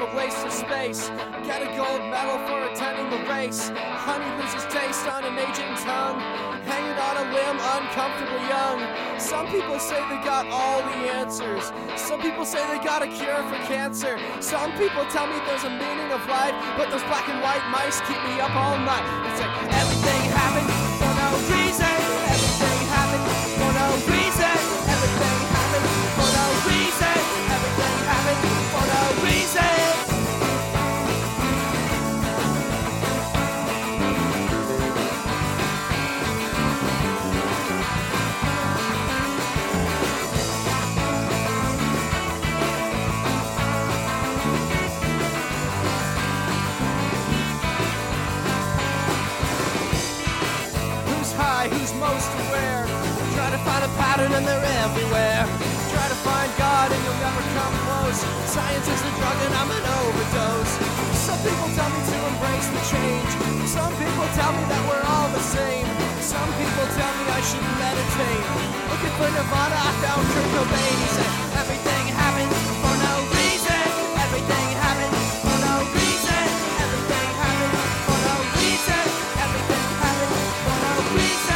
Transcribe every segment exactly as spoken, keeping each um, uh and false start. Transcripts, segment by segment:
don't waste your space. Get a gold medal for attending the race. Honey loses taste on an aging tongue. Hanging on a limb, uncomfortably young. Some people say they got all the answers. Some people say they got a cure for cancer. Some people tell me there's a meaning of life, but those black and white mice keep me up all night. It's like everything happened for no reason. Everything happened for no reason. Everything happened for no reason. Everything happened for no reason. Who's most aware? Try to find a pattern and they're everywhere. Try to find God and you'll never come close. Science is the drug and I'm an overdose. Some people tell me to embrace the change. Some people tell me that we're all the same. Some people tell me I should meditate. Looking for Nirvana, I found Kurt Cobain. He said, everything happens for no reason. Everything happens for no reason. Everything happens for no reason. Everything happens for no reason.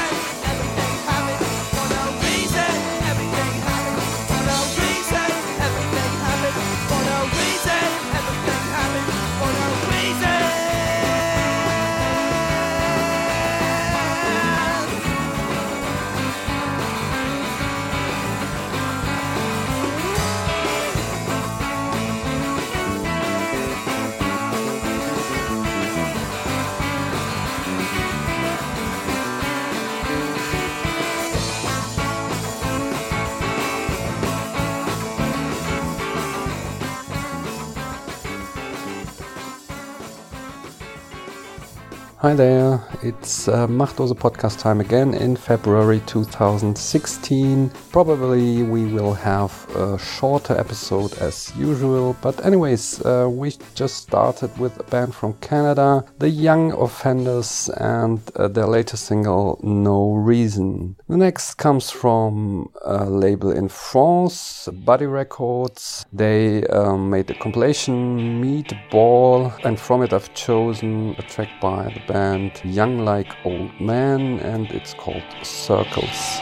Hi there, it's uh, Machtose podcast time again in February two thousand sixteen. Probably we will have a shorter episode as usual, but anyways, uh, we just started with a band from Canada, The Young Offenders, and uh, their latest single, No Reason. The next comes from a label in France, Buddy Records. They um, made a compilation, Meatball, and from it I've chosen a track by the band band Young Like Old Man, and it's called Circles.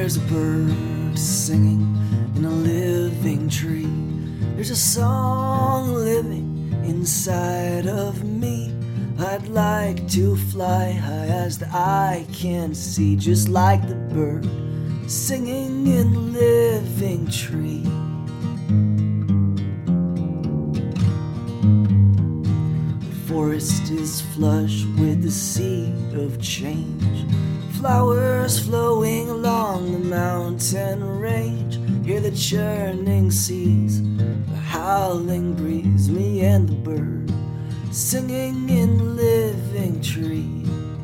There's a bird singing in a living tree. There's a song living inside of me. I'd like to fly high as the eye can see, just like the bird singing in the living tree. The forest is flush with the seed of change, flowers flowing along the mountain range. Hear the churning seas, the howling breeze, me and the bird singing in the living tree.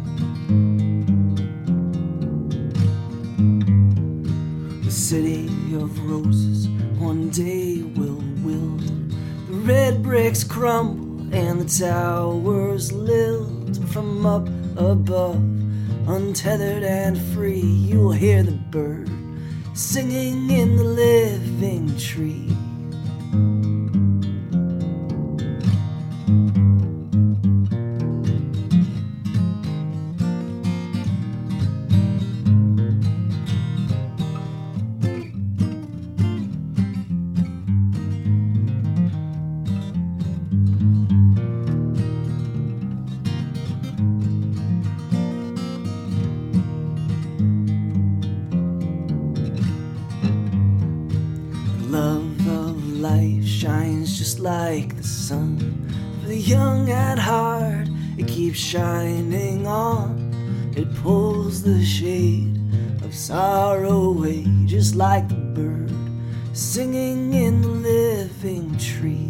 The city of roses one day will wilt. The red bricks crumble and the towers lilt. From up above, untethered and free, you'll hear the bird singing in the living tree. Love of life shines just like the sun. For the young at heart, it keeps shining on. It pulls the shade of sorrow away, just like the bird singing in the living tree.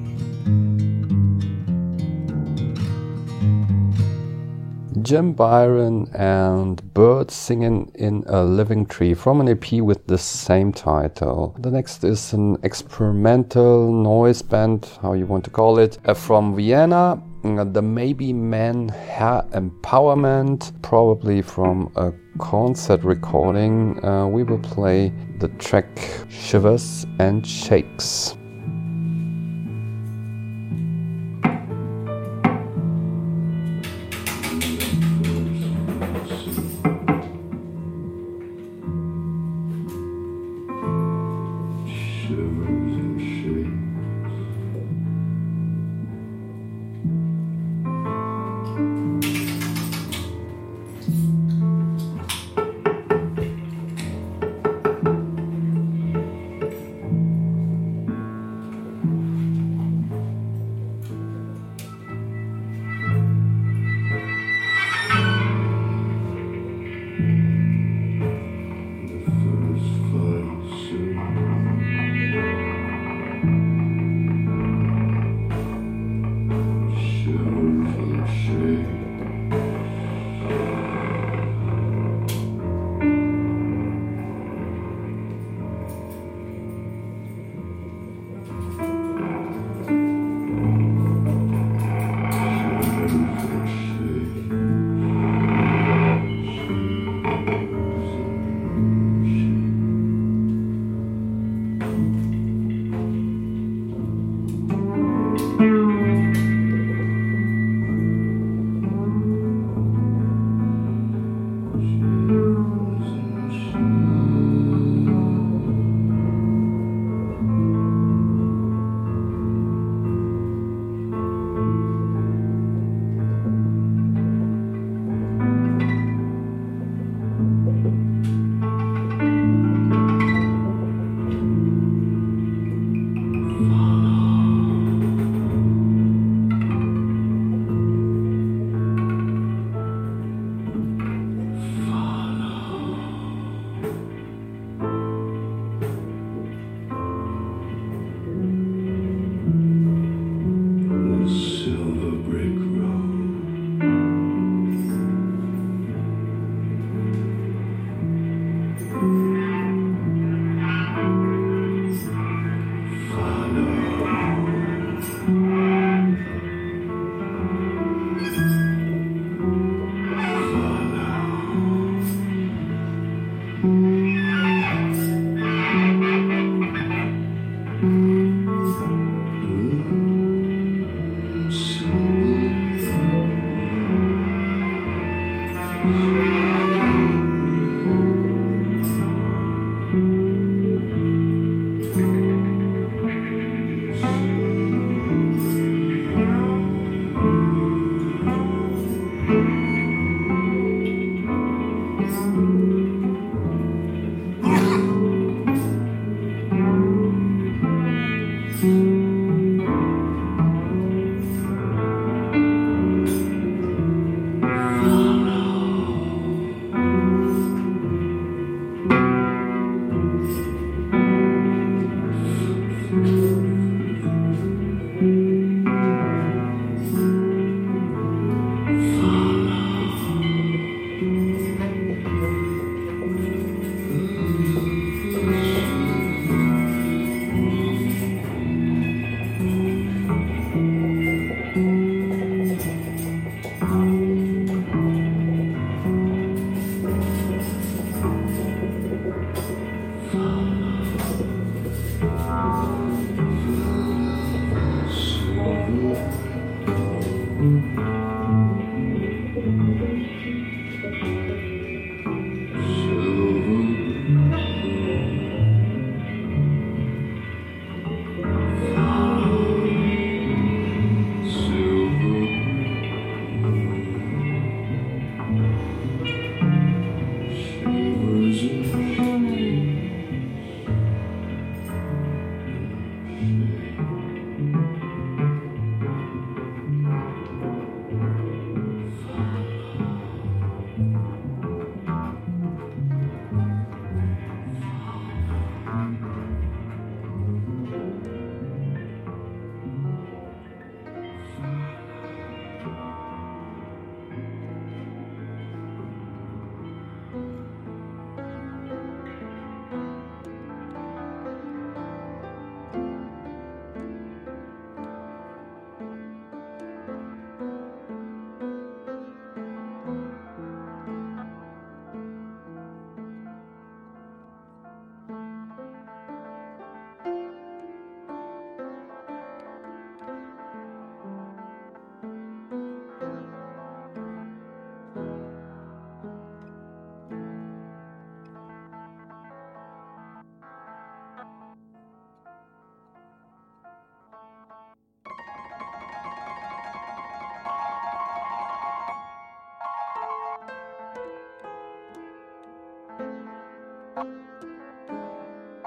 Jim Byron and Birds Singing in a Living Tree from an E P with the same title. The next is an experimental noise band, how you want to call it, uh, from Vienna. Uh, the Maybe Men Hair Empowerment, probably from a concert recording. Uh, we will play the track Shivers and Shakes.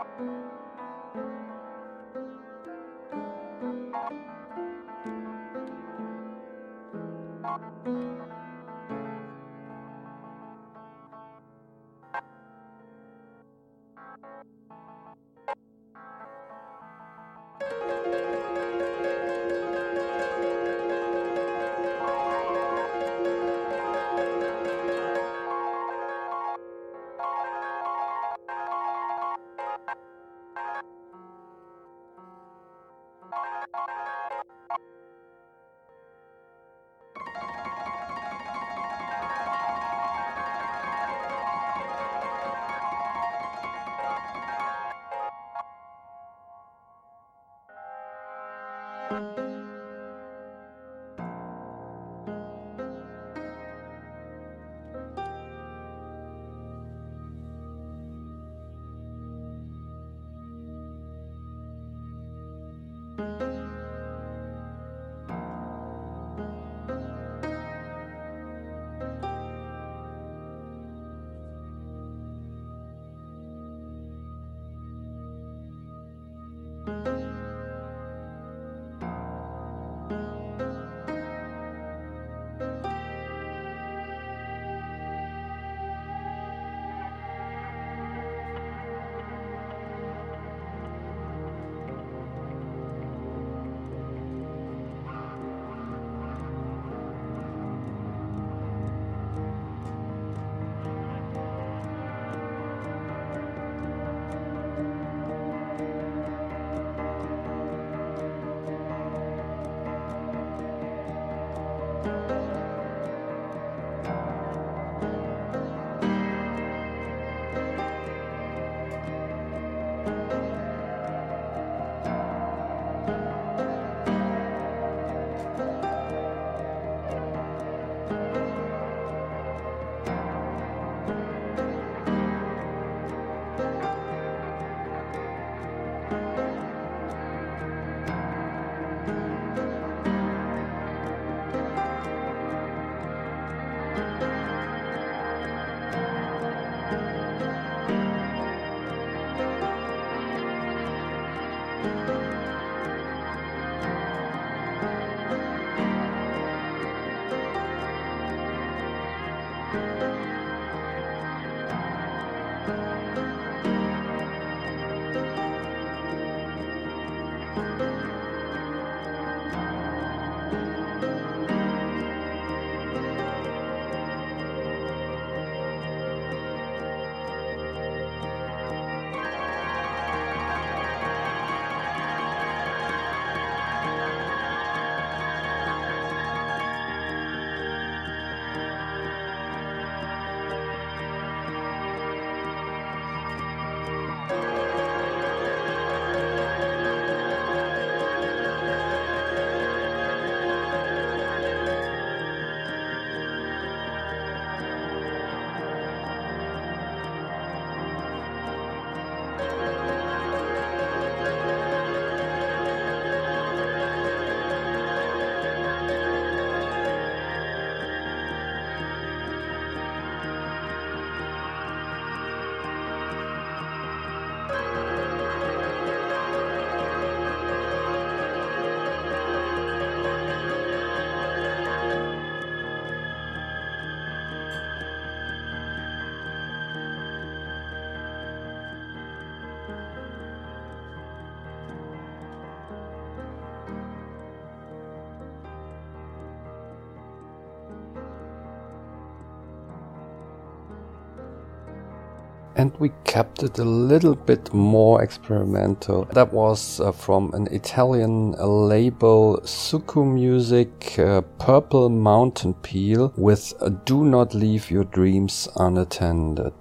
And we kept it a little bit more experimental. That was uh, from an Italian uh, label, Suku Music, uh, Purple Mountain Peel, with uh, Do Not Leave Your Dreams Unattended.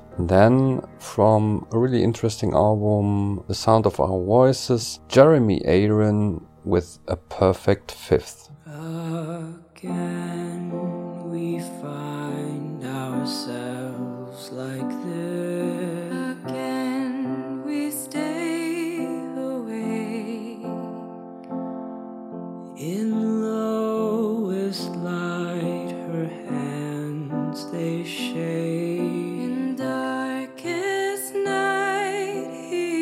Then from a really interesting album, The Sound of Our Voices, Jeremy Aaron with A Perfect Fifth. Again we find ourselves like this. Again we stay awake in lowest light, her hands they shake. In darkest night he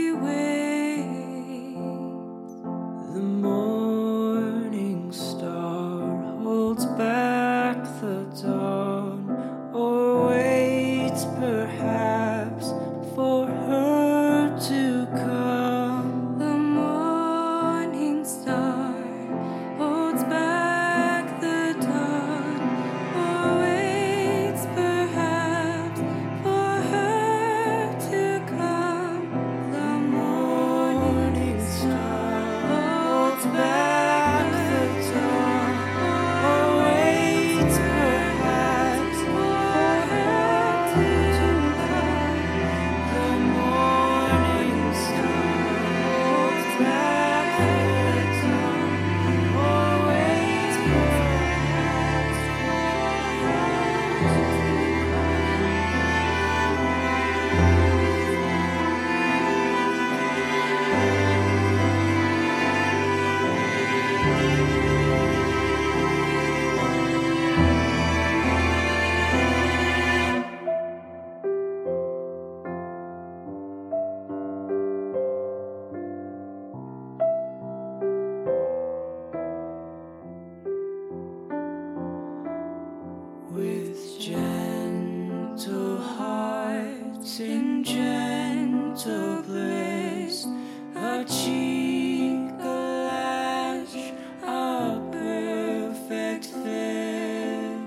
took place. A cheek, a lash, a perfect fit.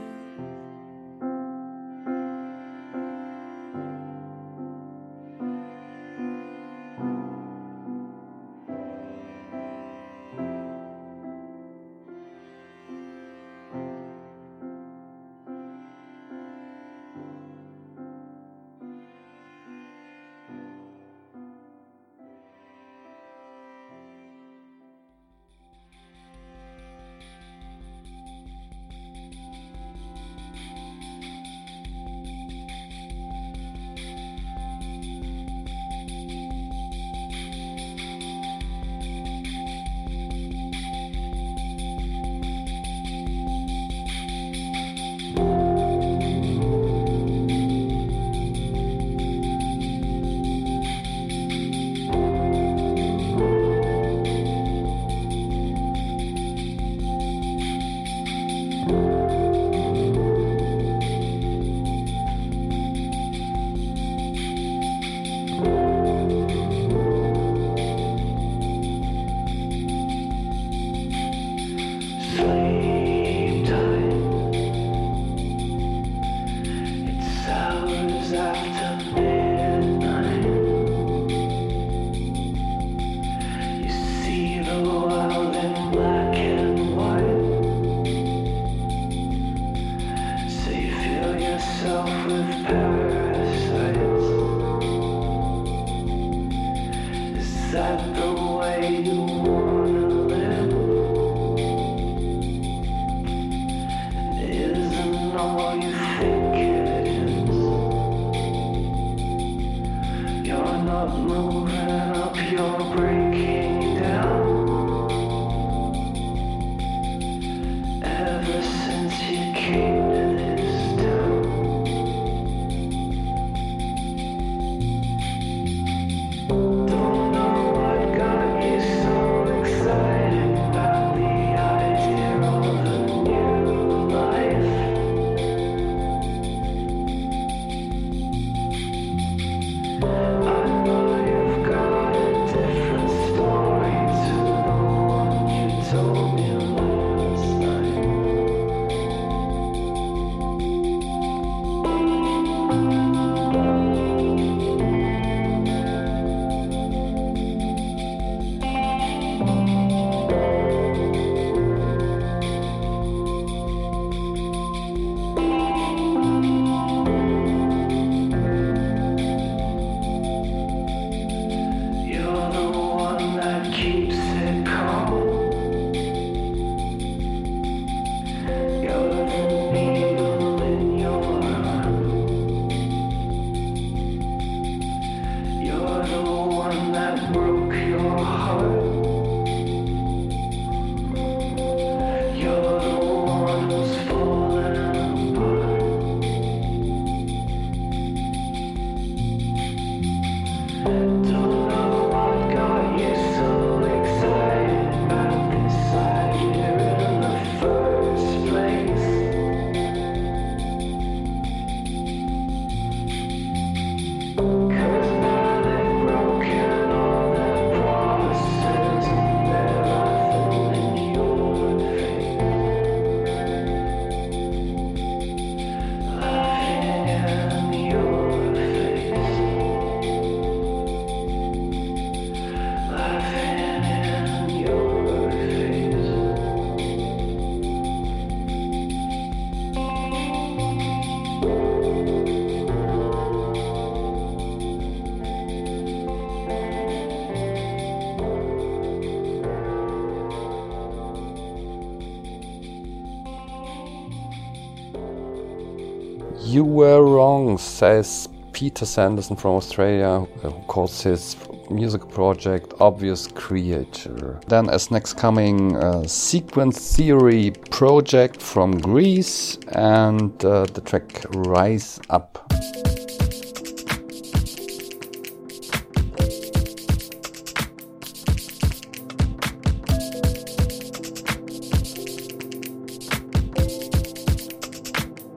You were wrong, says Peter Sanderson from Australia, who calls his music project Obvious Creature. Then as next coming, uh, Sequence Theory Project from Greece and uh, the track Rise Up.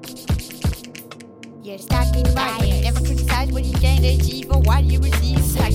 You're stuck in fire. Never criticize what you can't achieve or what you receive. Like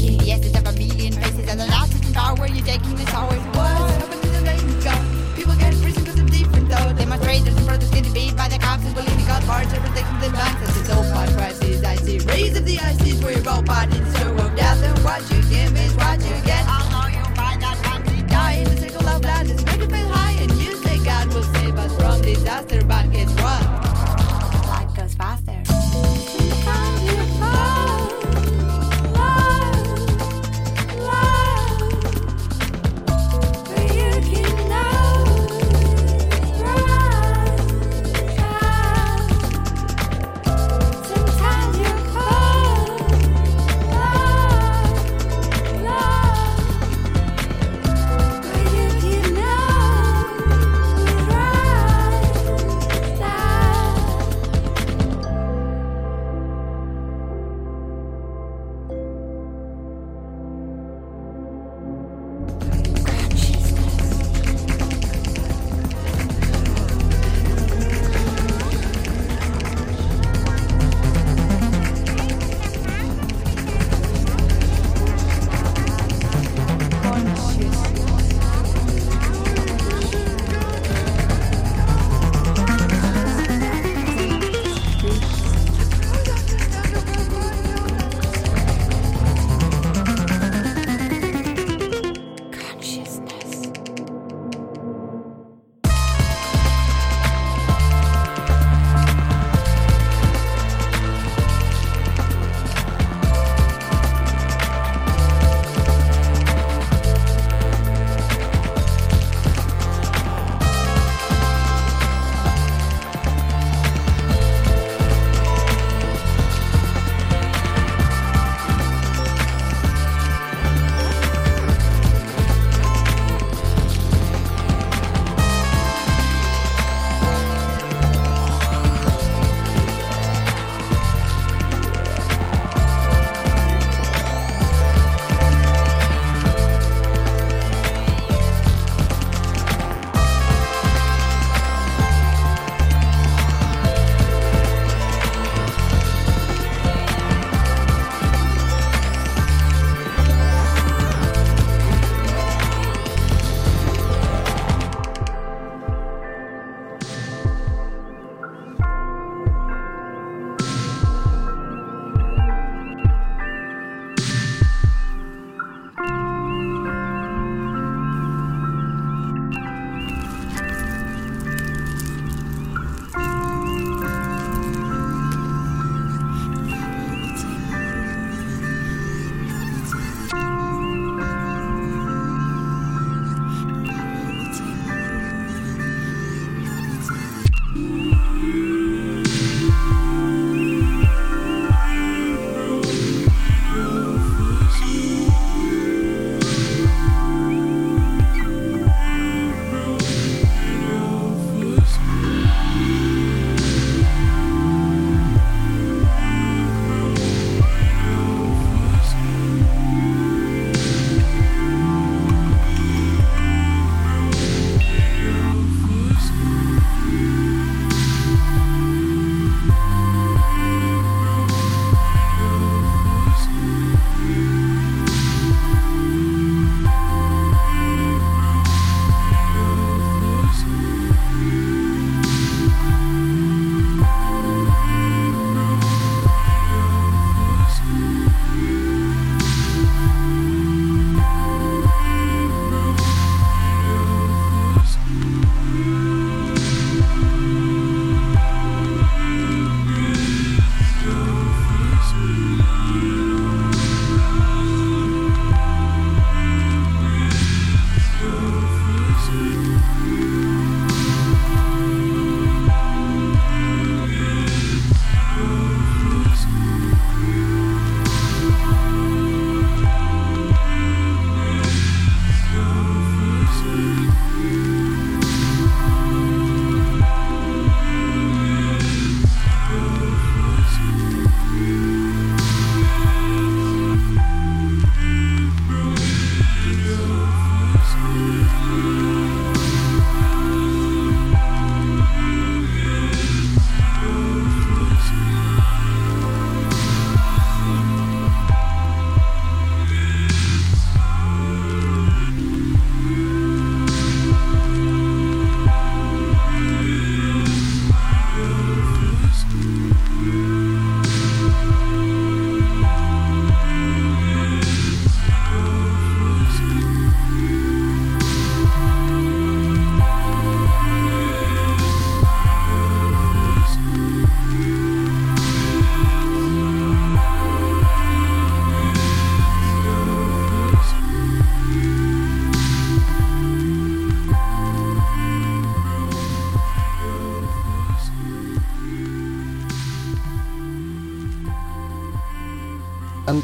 Give is what you get. Although you find that country die in the circle of blindness, make it feel high, and you say God will save us from disaster. But guess what? Life goes faster. Sometimes you fall, love, love, but you can know, rise, shine. Sometimes you fall, love, love.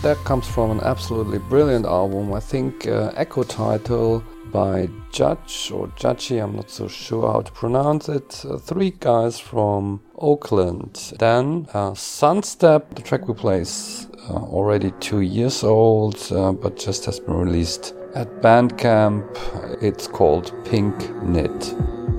that comes from an absolutely brilliant album. I think uh, Echo Title by Judge or Judgy, I'm not so sure how to pronounce it. Uh, three guys from Oakland. Then uh, Sunstep, the track we play is uh, already two years old, uh, but just has been released at Bandcamp. It's called Pink Knit.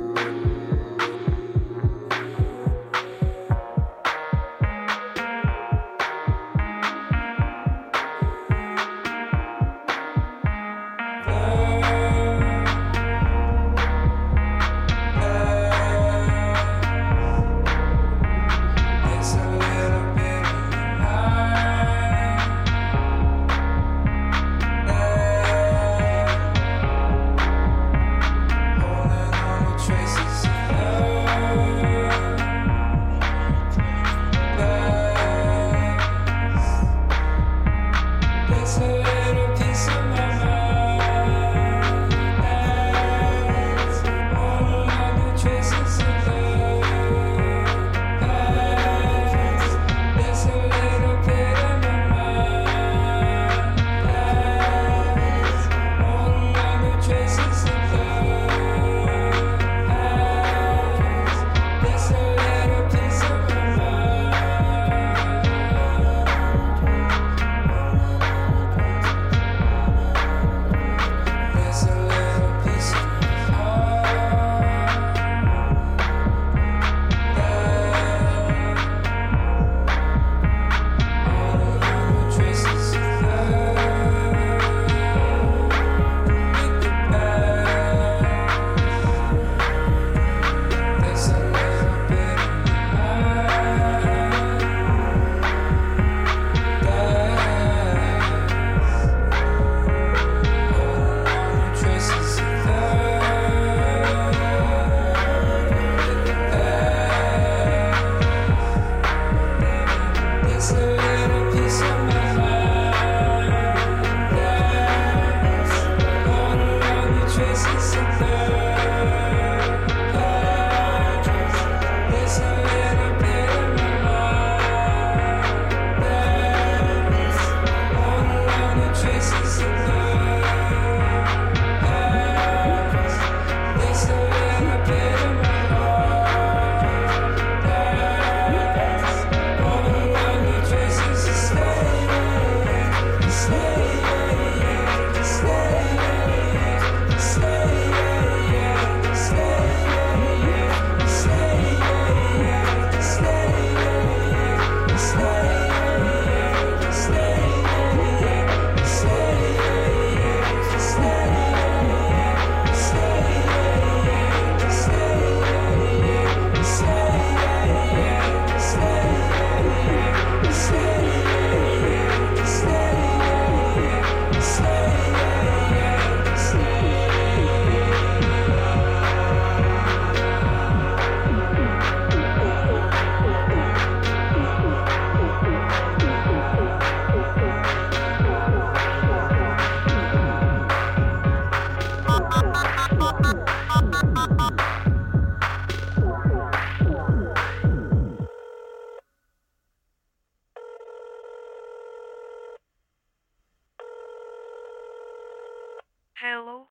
Hello.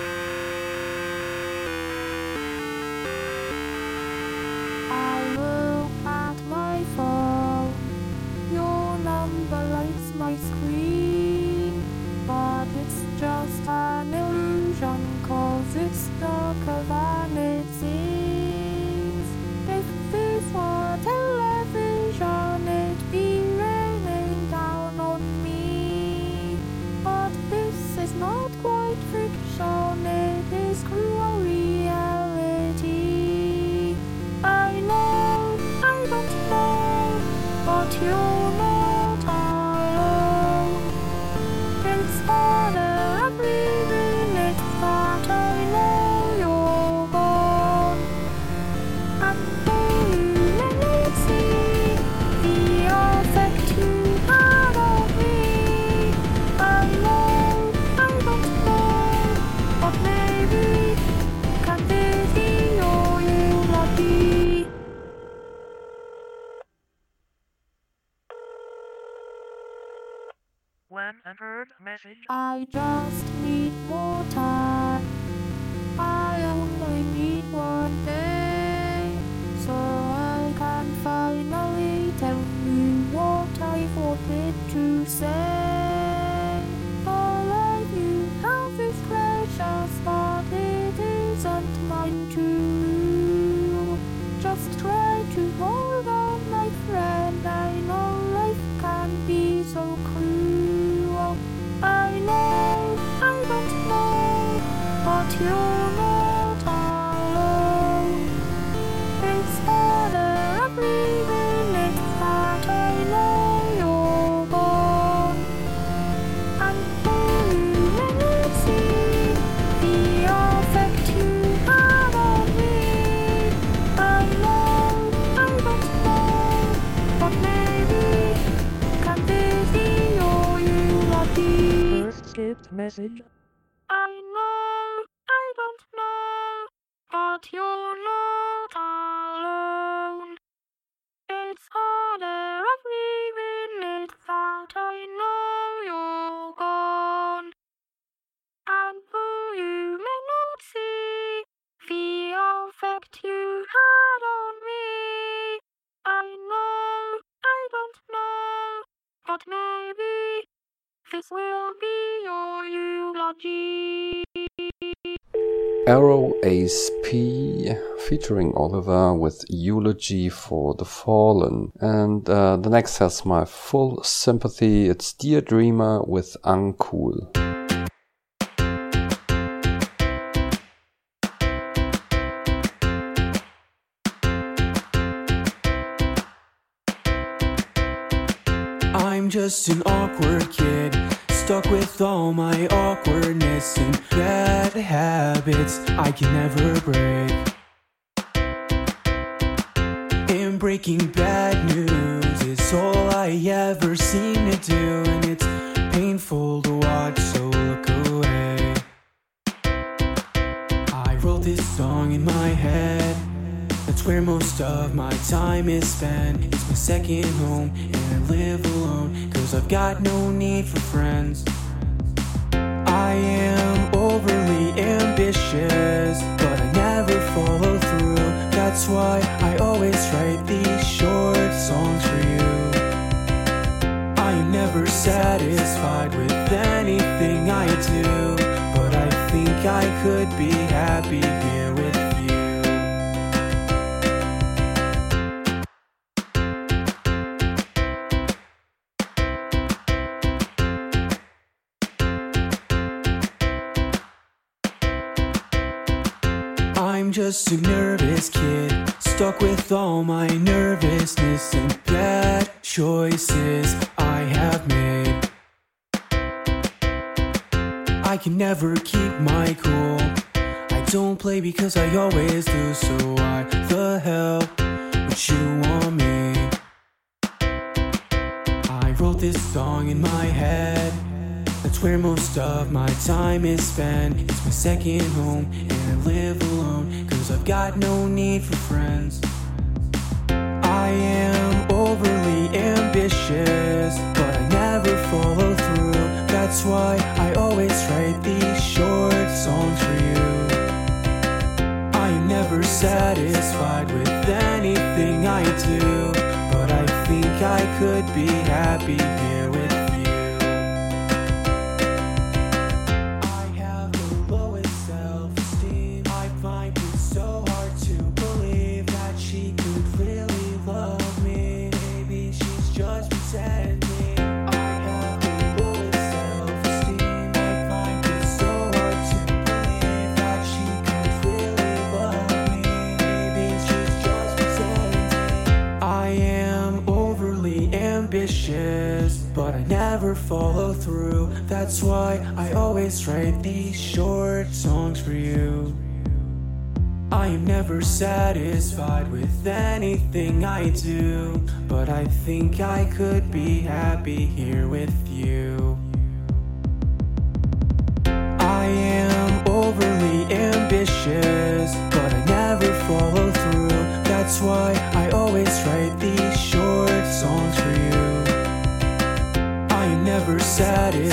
I look an entered message. I just need more time. I only need one day, so I can finally tell you what I wanted to say. All I you have is precious, but it isn't mine to lose. Just try to hold on, my friend. I know life can be so cruel. I know, I don't know, but you're not alone. It's harder every minute that I know you're gone. And though you may not see the effect you have on me, I know, I don't know, but maybe can this be your eulogy? First skipped message. I know, I don't know, but you're not alone. It's harder every minute that I know you're gone. And though you may not see the effect you had on me, I know, I don't know, but maybe this will be your eulogy. Arrow Ace P featuring Oliver with Eulogy for the Fallen. And uh, the next has my full sympathy. It's Dear Dreamer with Uncool. I'm just an awkward kid, stuck with all my awkwardness and bad habits I can never break. And breaking bad news is all I ever seem to do, and it's painful to watch, so look away. I wrote this song in my head, that's where most of my time is spent. It's my second home and I live alone, cause I've got no need for friends. I am overly ambitious, but I never follow through. That's why I always write these short songs for you. I am never satisfied with anything I do, but I think I could be happy here with you. I'm just a nervous kid, stuck with all my nervousness and bad choices I have made. I can never keep my cool. I don't play because I always lose, so why the hell would you want me? I wrote this song in my head, that's where most of my time is spent. It's my second home and I live alone, cause I've got no need for friends. I am overly ambitious, but I never follow through. That's why I always write these short songs for you. I am never satisfied with anything I do, but I think I could be happy here with you. I have the lowest self-esteem. I find it so hard to believe that she could really love me. Maybe she's just pretending. I have the lowest self-esteem. I find it so hard to believe that she could really love me. Maybe she's just pretending. I am overly ambitious, but I never follow through. That's why I always write these short songs for you. I am never satisfied with anything I do, but I think I could be happy here with you. I am overly ambitious, but I never follow through. That's why I always write these short songs for you. I am never satisfied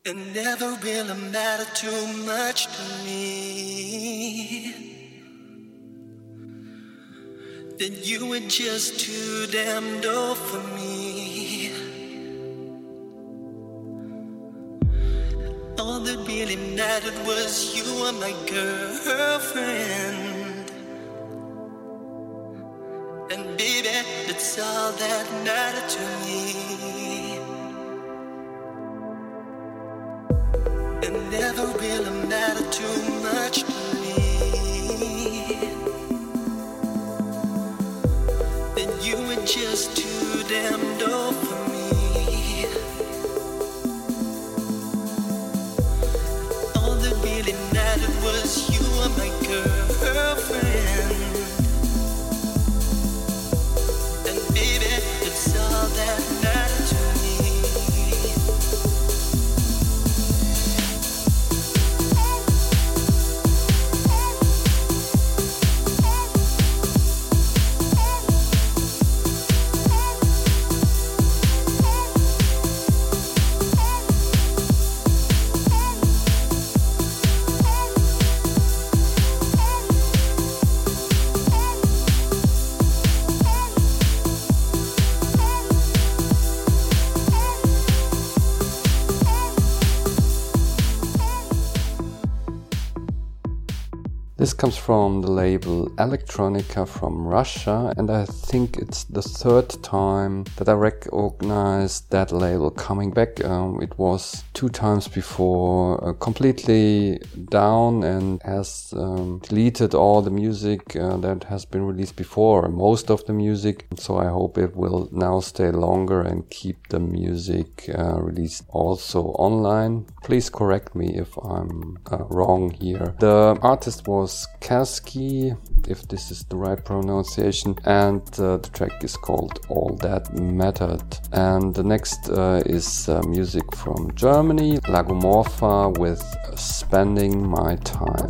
It never really mattered too much to me. That you were just too damn dope for me. All that really mattered was you were my girlfriend. And baby, that's all that mattered to me. It never really mattered too much to me. That you were just too damn dope for me. All that really mattered was you were my girlfriend. And baby, it's all that mattered to me. This comes from the label Electronica from Russia, and I think it's the third time that I recognized that label coming back. Um, it was two times before uh, completely down and has um, deleted all the music uh, that has been released before, most of the music. So I hope it will now stay longer and keep the music uh, released also online. Please correct me if I'm uh, wrong here. The artist was Kasky, if this is the right pronunciation, and uh, the track is called All That Mattered. And the next uh, is uh, music from Germany, Lagomorpha with Spending My Time.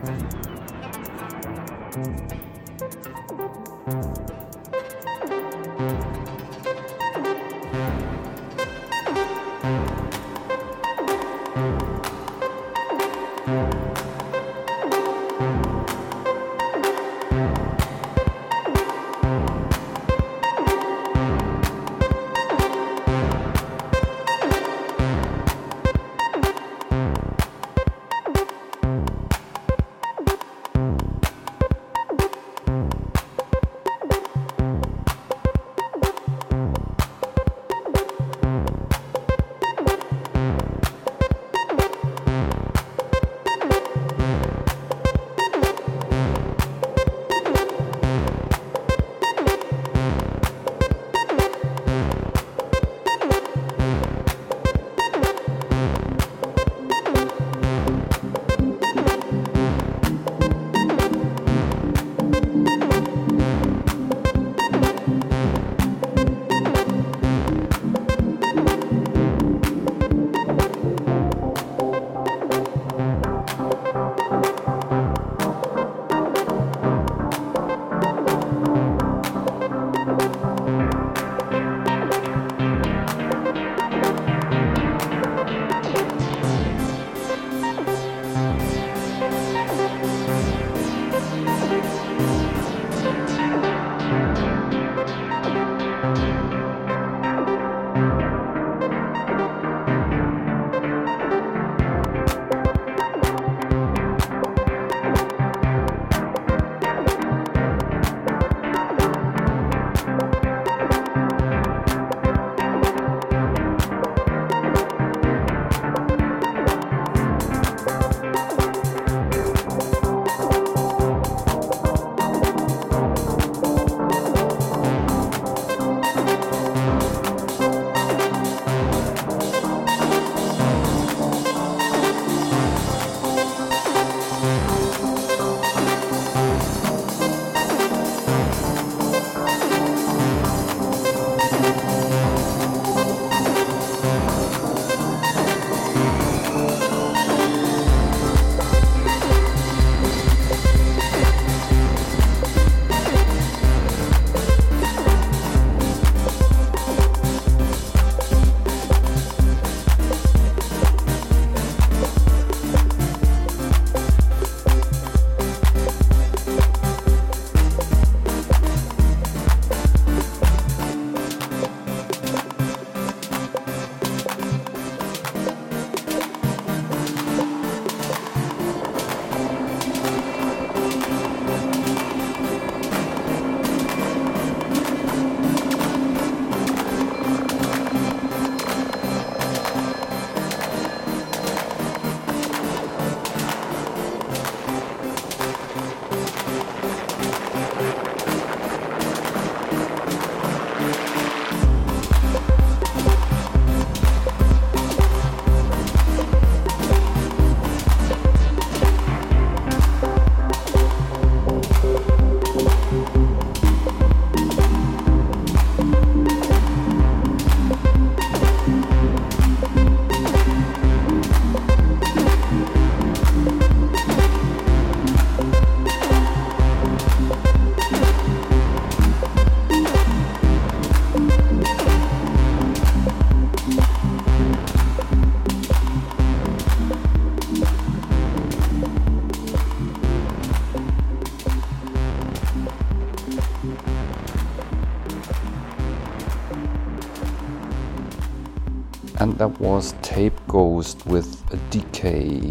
And that was Tape Ghost with a Decay.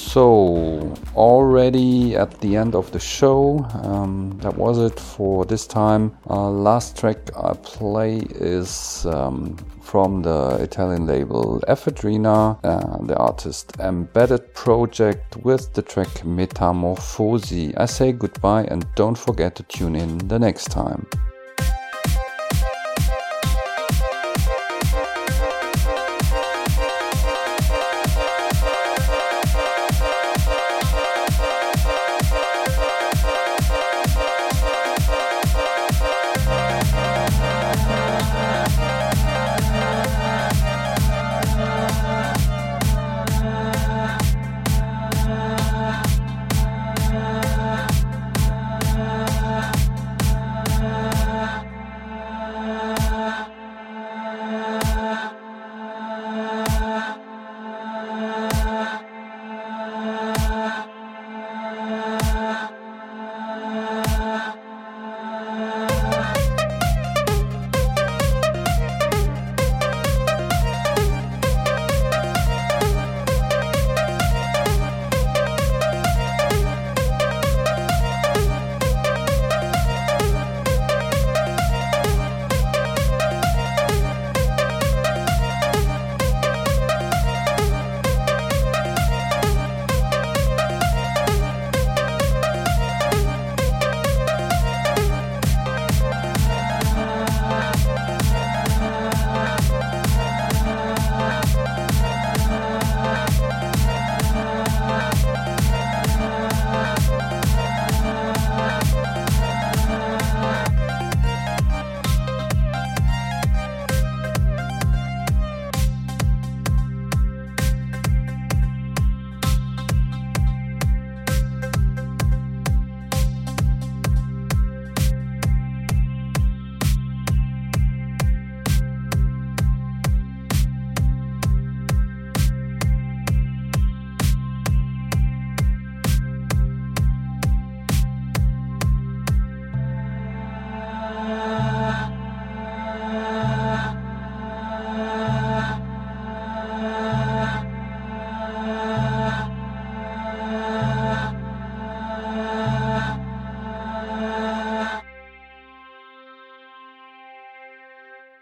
So, already at the end of the show, um, that was it for this time. Uh, last track I play is um, from the Italian label Ephedrina, uh, the artist Embedded Project with the track Metamorphosi. I say goodbye and don't forget to tune in the next time.